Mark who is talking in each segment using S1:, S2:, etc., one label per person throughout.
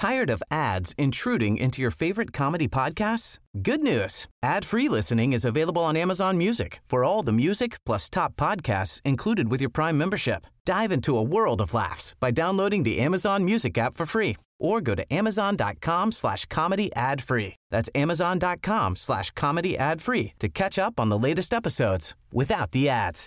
S1: Tired of ads intruding into your favorite comedy podcasts? Good news. Ad-free listening is available on Amazon Music for all the music plus top podcasts included with your Prime membership. Dive into a world of laughs by downloading the Amazon Music app for free or go to amazon.com/comedy ad-free. That's amazon.com/comedy ad-free to catch up on the latest episodes without the ads.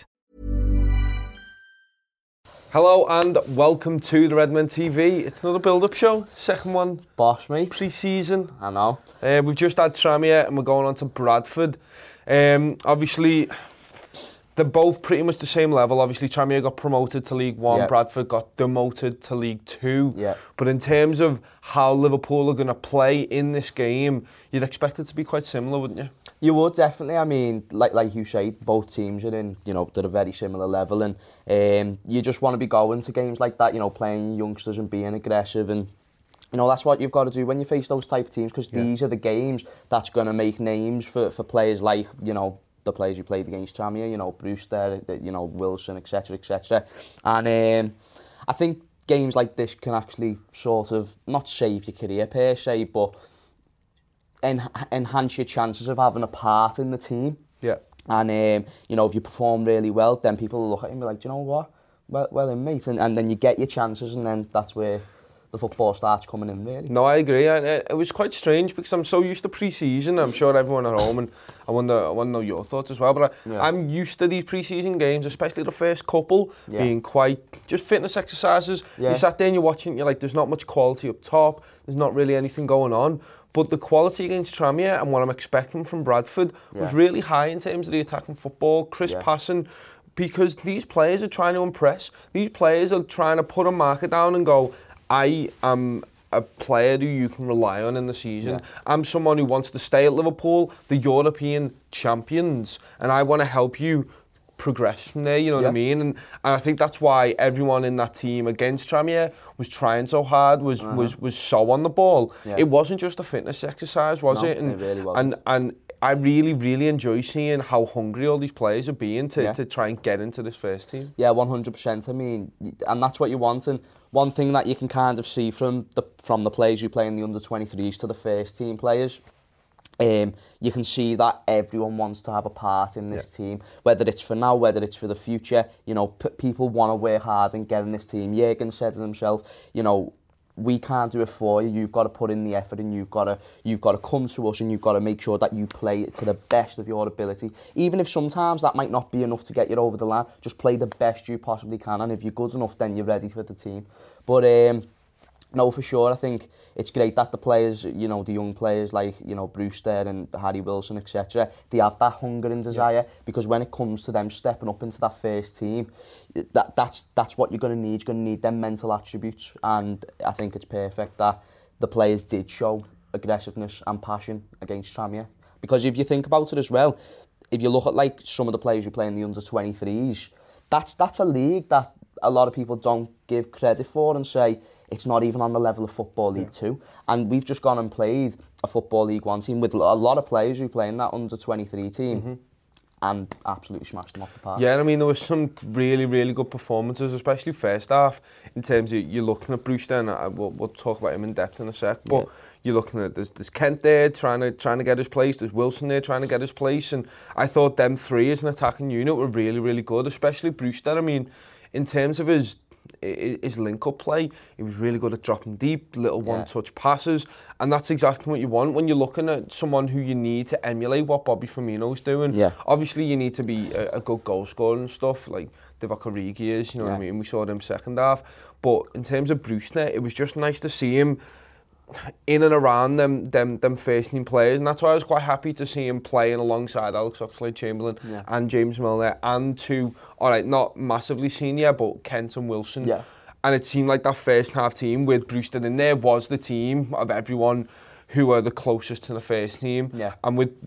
S2: Hello and welcome to the Redmen TV. It's another build-up show, second one.
S3: Boss, mate.
S2: Pre-season.
S3: I know.
S2: We've just had Tranmere and we're going on to Bradford. Obviously, they're both pretty much the same level. Obviously, Tranmere got promoted to League One,
S3: Yeah.
S2: Bradford got demoted to League Two.
S3: Yeah.
S2: But in terms of how Liverpool are going to play in this game, you'd expect it to be quite similar, wouldn't you?
S3: You would definitely. I mean, like you say, both teams are in, they're a very similar level, and you just want to be going to games like that, playing youngsters and being aggressive, and that's what you've got to do when you face those type of teams, because these are the games that's going to make names for players like, the players who played against Tranmere, Brewster, Wilson, etc., etc. And I think games like this can actually sort of not save your career per se, but enhance your chances of having a part in the team.
S2: Yeah.
S3: And, if you perform really well, then people will look at you and be like, do you know what? Well in, mate. And then you get your chances, and then that's where the football starts coming in, really.
S2: No, I agree. It was quite strange because I'm so used to pre-season. I'm sure everyone at home, and I want to know your thoughts as well, but I'm used to these pre-season games, especially the first couple, being quite just fitness exercises. You sat there and you're watching, you're like, there's not much quality up top, there's not really anything going on. But the quality against Tranmere and what I'm expecting from Bradford was really high in terms of the attacking football, crisp passing, because these players are trying to impress. These players are trying to put a marker down and go, I am a player who you can rely on in the season. I'm someone who wants to stay at Liverpool, the European champions, and I want to help you progress from there, you know what I mean? And I think that's why everyone in that team against Tranmere was trying so hard, was so on the ball. It wasn't just a fitness exercise, was it? And,
S3: it really wasn't.
S2: And I really, really enjoy seeing how hungry all these players are being to try and get into this first team.
S3: Yeah, 100%. I mean, and that's what you want. And one thing that you can kind of see from the players who play in the under-23s to the first team players, you can see that everyone wants to have a part in this team, whether it's for now, whether it's for the future. People want to work hard and get in this team. Jürgen said to himself, we can't do it for you. You've got to put in the effort, and you've got to come to us, and you've got to make sure that you play to the best of your ability. Even if sometimes that might not be enough to get you over the line, just play the best you possibly can, and if you're good enough, then you're ready for the team. But no, for sure, I think it's great that the players, the young players like, Brewster and Harry Wilson, etc., they have that hunger and desire, because when it comes to them stepping up into that first team, that's what you're going to need. You're going to need them mental attributes, and I think it's perfect that the players did show aggressiveness and passion against Tranmere. Because if you think about it as well, if you look at like some of the players who play in the under-23s, that's a league that a lot of people don't give credit for and say, it's not even on the level of Football League 2. And we've just gone and played a Football League 1 team with a lot of players who play in that under-23 team and absolutely smashed them off the park.
S2: Yeah, I mean, there were some really, really good performances, especially first half, in terms of you're looking at Brewster, and we'll talk about him in depth in a sec, but you're looking at, there's Kent there trying to get his place, there's Wilson there trying to get his place, and I thought them three as an attacking unit were really, really good, especially Brewster. I mean, in terms of his link-up play, he was really good at dropping deep, little one-touch passes, and that's exactly what you want when you're looking at someone who you need to emulate what Bobby Firmino's doing. Obviously, you need to be a good goal scorer and stuff, like Divock Origi is, you know what I mean? We saw them second half, but in terms of Brewster, it was just nice to see him in and around them first team players, and that's why I was quite happy to see him playing alongside Alex Oxlade-Chamberlain and James Milner, and two, alright, not massively senior, but Kent and Wilson. And it seemed like that first half team with Brewster in there was the team of everyone who are the closest to the first team. And with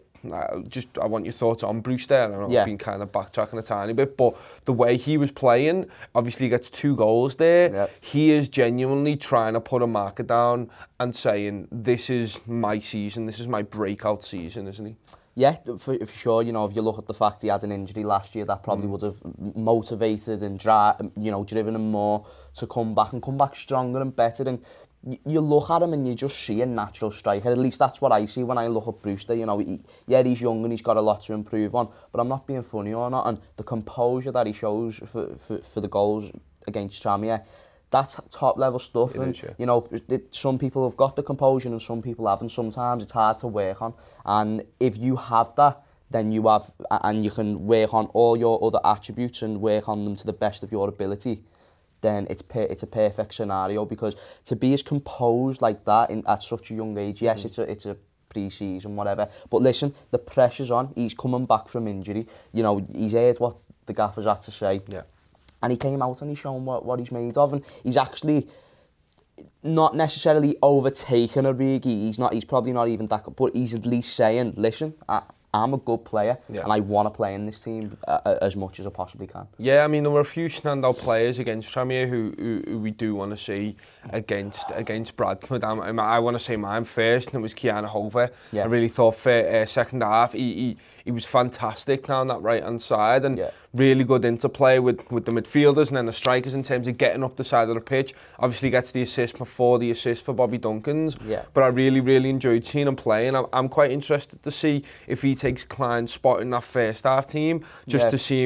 S2: I want your thoughts on Brewster. I know I've been kind of backtracking a tiny bit, but the way he was playing, obviously he gets 2 goals there. He is genuinely trying to put a marker down and saying, this is my season, this is my breakout season, isn't he?
S3: Yeah, for sure. If you look at the fact he had an injury last year, that probably would have motivated and driven him more to come back stronger and better. And you look at him and you just see a natural striker. At least that's what I see when I look at Brewster. You know, he's young and he's got a lot to improve on, but I'm not being funny or not. And the composure that he shows for the goals against Tranmere, that's top level stuff. And you know, some people have got the composure and some people haven't. Sometimes it's hard to work on, and if you have that, then you have, and you can work on all your other attributes and work on them to the best of your ability, then it's a perfect scenario. Because to be as composed like that at such a young age, yes, it's a pre-season, whatever, but listen, the pressure's on. He's coming back from injury. You know, he's heard what the gaffers had to say.
S2: Yeah.
S3: And he came out and he's shown what he's made of, and he's actually not necessarily overtaken Origi. He's probably not even that good, but he's at least saying, listen, I'm a good player, and I want to play in this team as much as I possibly can.
S2: Yeah, I mean, there were a few standout players against Tranmere who we do want to see against Bradford. I want to say mine first, and it was Kiana Hover. I really thought for second half, he was fantastic now on that right-hand side, and really good interplay with the midfielders and then the strikers in terms of getting up the side of the pitch. Obviously gets the assist before the assist for Bobby Duncan's, but I really enjoyed seeing him play, and I'm quite interested to see if he takes Klein's spot in that first half team, just to see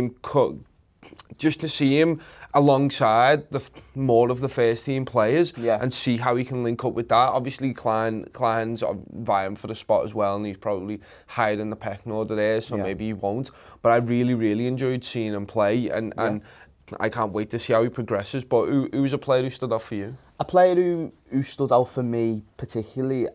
S2: him alongside more of the first team players and see how he can link up with that. Obviously Klein's vying for the spot as well, and he's probably higher in the pecking order there, so maybe he won't. But I really enjoyed seeing him play, and I can't wait to see how he progresses. But who was a player who stood out for you?
S3: A player who stood out for me particularly,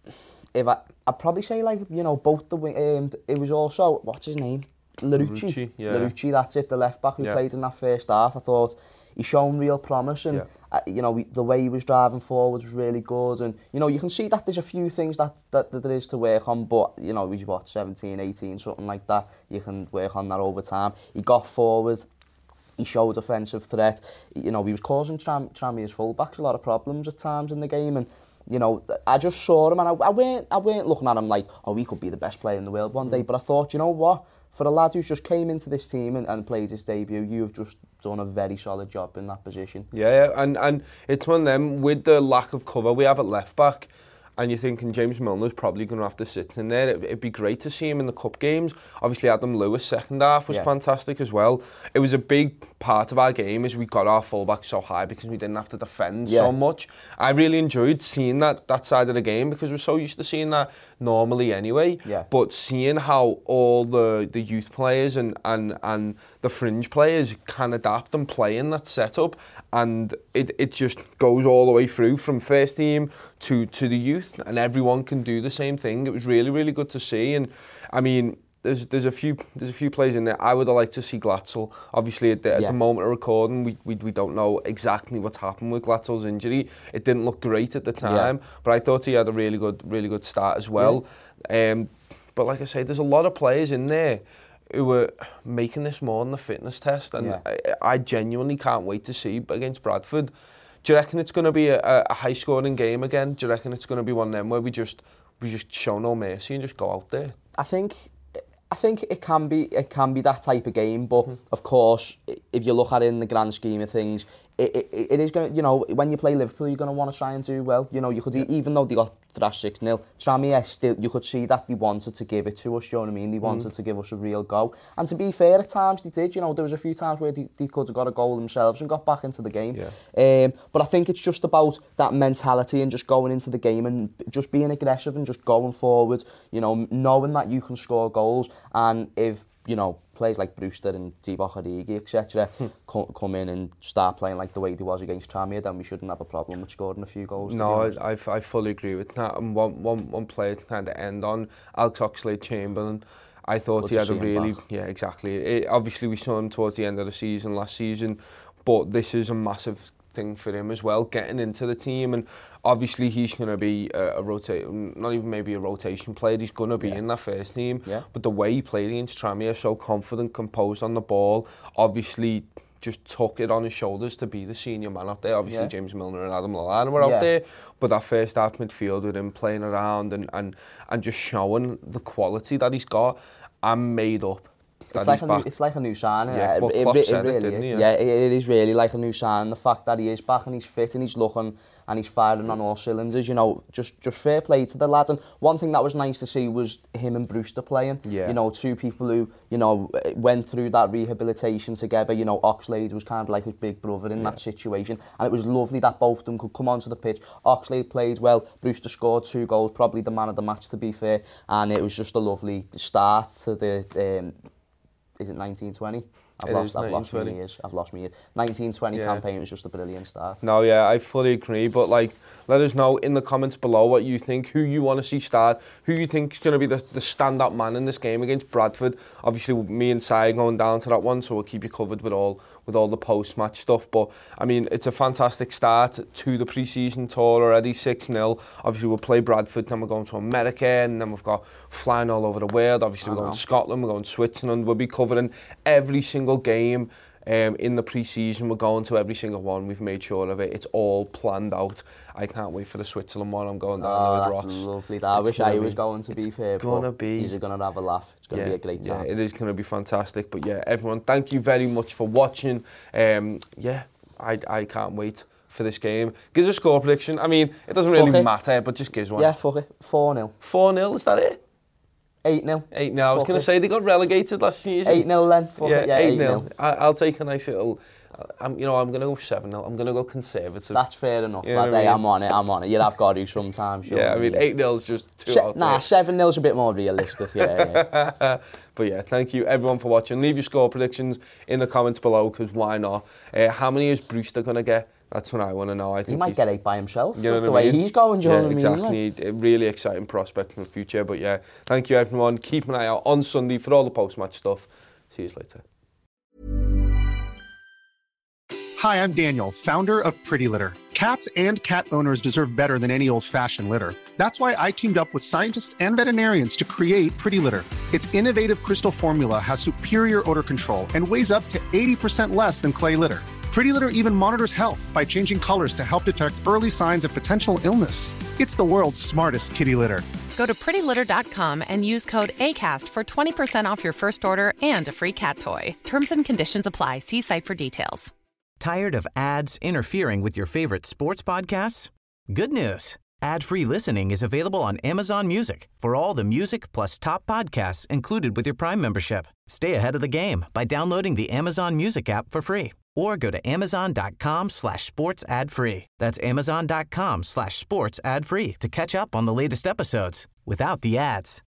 S3: I'd probably say, like, you know, both the wing. It was also, what's his name? Larouci, that's it, the left back who played in that first half. I thought he shown real promise, and you know, the way he was driving forward was really good, and you know, you can see that there's a few things that there is to work on, but you know, he's 17, 18, something like that. You can work on that over time. He got forward, he showed offensive threat. You know, he was causing Tranmere's fullbacks a lot of problems at times in the game, and you know, I just saw him, and I weren't looking at him like, oh, he could be the best player in the world one day, but I thought, you know what, for a lad who's just came into this team and played his debut, you've just done a very solid job in that position.
S2: Yeah, and it's one of them, with the lack of cover we have at left back, and you're thinking James Milner's probably going to have to sit in there. It'd be great to see him in the cup games. Obviously, Adam Lewis, second half, was fantastic as well. It was a big part of our game as we got our fullback so high because we didn't have to defend so much. I really enjoyed seeing that side of the game because we're so used to seeing that normally anyway. But seeing how all the youth players and the fringe players can adapt and play in that setup, and it just goes all the way through from first team to the youth, and everyone can do the same thing. It was really good to see, and I mean, there's a few players in there I would have liked to see Glatzel. Obviously at the moment of recording, we don't know exactly what's happened with Glatzel's injury. It didn't look great at the time, but I thought he had a really good start as well. But like I say, there's a lot of players in there who were making this more than the fitness test, and I genuinely can't wait to see against Bradford. Do you reckon it's going to be a high-scoring game again? Do you reckon it's going to be one of them where we just show no mercy and just go out there?
S3: I think it can be that type of game, but of course, if you look at it in the grand scheme of things, it is going to, you know, when you play Liverpool, you're going to want to try and do well. You know, you could even though they got thrashed 6-0, Tranmere still, you could see that they wanted to give it to us. You know what I mean? They wanted to give us a real go, and to be fair, at times they did. You know, there was a few times where they could have got a goal themselves and got back into the game. But I think it's just about that mentality and just going into the game and just being aggressive and just going forward. You know, knowing that you can score goals, and if, you know, players like Brewster and Divock Origi, etc., come in and start playing like the way they was against Tranmere, then we shouldn't have a problem with scoring a few goals.
S2: No, I fully agree with that. And one player to kind of end on, Alex Oxlade-Chamberlain. I thought he had a really... Yeah, exactly. Obviously, we saw him towards the end of the season last season, but this is a massive thing for him as well, getting into the team, and obviously he's going to be not even maybe a rotation player, he's going to be in that first team, but the way he played against Tranmere, so confident, composed on the ball, obviously just took it on his shoulders to be the senior man up there. Obviously James Milner and Adam Lallana were out there, but that first half midfield with him playing around and just showing the quality that he's got, I'm made up.
S3: It's like a new signing.
S2: Yeah,
S3: it really is. Yeah, it is really like a new signing. The fact that he is back and he's fit and he's looking and he's firing on all cylinders. You know, just fair play to the lad. And one thing that was nice to see was him and Brewster playing.
S2: Yeah.
S3: You know, two people who, you know, went through that rehabilitation together. You know, Oxlade was kind of like his big brother in that situation, and it was lovely that both of them could come onto the pitch. Oxlade played well, Brewster scored 2 goals, probably the man of the match to be fair, and it was just a lovely start to the, is it 1920? I've lost my years. 1920 campaign was just a brilliant start.
S2: No, yeah, I fully agree. But like, let us know in the comments below what you think, who you want to see start, who you think is going to be the stand-up man in this game against Bradford. Obviously, me and Si are going down to that one, so we'll keep you covered with all the post-match stuff. But I mean, it's a fantastic start to the pre-season tour already. 6-0. Obviously, we'll play Bradford, then we're going to America, and then we've got flying all over the world. Obviously, we're going to Scotland, we're going to Switzerland. We'll be covering every single game in the pre-season. We're going to every single one. We've made sure of it. It's all planned out. I can't wait for the Switzerland one. I'm going down there with Ross.
S3: That's lovely. I wish I was going to be fair.
S2: It's going to be.
S3: He's going to have a laugh. It's going to be a great time.
S2: Yeah, it is going to be fantastic. But yeah, everyone, thank you very much for watching. Yeah, I can't wait for this game. Give us a score prediction. I mean, it doesn't really matter, but just give us one.
S3: Yeah, fuck it. 4-0.
S2: 4-0, is that it?
S3: 8-0.
S2: 8-0. I was going to say they got relegated last season.
S3: 8-0 then. Fuck it. Yeah,
S2: 8-0. I'll take a nice little... I'm going to go 7-0. I'm going to go conservative.
S3: That's fair enough,
S2: you know
S3: lad. Hey, I'm on it. You'd have got to sometimes.
S2: Yeah, I mean, 8-0 is just too out
S3: Nah, 7-0's a bit more realistic, yeah.
S2: But yeah, thank you everyone for watching. Leave your score predictions in the comments below, because why not? How many is Brewster going to get? That's what I want to know. I think
S3: he might get 8 by himself,
S2: you know
S3: the way he's going, do you know what I mean?
S2: Exactly. A really exciting prospect in the future. But yeah, thank you everyone. Keep an eye out on Sunday for all the post-match stuff. See you later.
S4: Hi, I'm Daniel, founder of Pretty Litter. Cats and cat owners deserve better than any old-fashioned litter. That's why I teamed up with scientists and veterinarians to create Pretty Litter. Its innovative crystal formula has superior odor control and weighs up to 80% less than clay litter. Pretty Litter even monitors health by changing colors to help detect early signs of potential illness. It's the world's smartest kitty litter.
S5: Go to prettylitter.com and use code ACAST for 20% off your first order and a free cat toy. Terms and conditions apply. See site for details.
S1: Tired of ads interfering with your favorite sports podcasts? Good news. Ad-free listening is available on Amazon Music for all the music plus top podcasts included with your Prime membership. Stay ahead of the game by downloading the Amazon Music app for free or go to amazon.com/sports ad free. That's amazon.com/sports ad free to catch up on the latest episodes without the ads.